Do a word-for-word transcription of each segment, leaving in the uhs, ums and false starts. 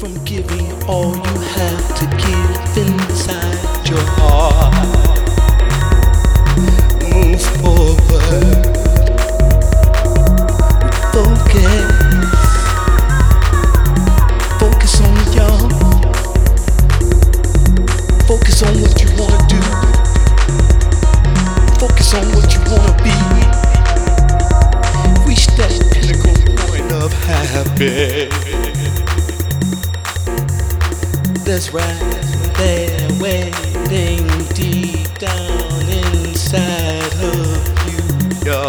from giving all you have to give inside your heart. Move forward with focus. Focus on the young. Focus on what you wanna do. Focus on what you wanna be. Reach that pinnacle point of happiness. That's right there, waiting deep down inside of you, yo.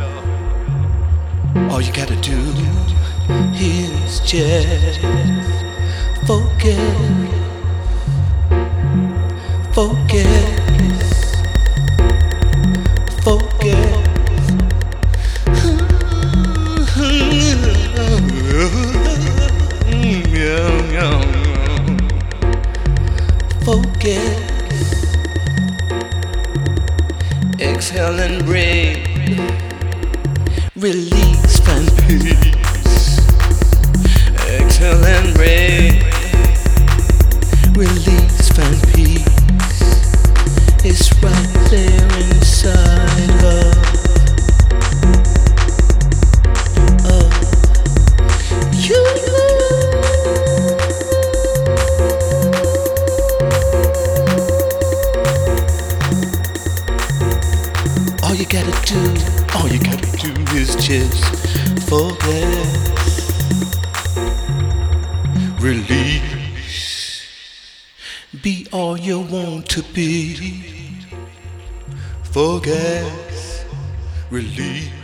All you gotta do is just focus, focus, focus. Focus. Exhale and breathe. Release, find peace. Exhale and breathe. Release, find peace. It's right there inside love. Of you. All you gotta do, all you gotta do is just focus, release, be all you want to be. Focus, release.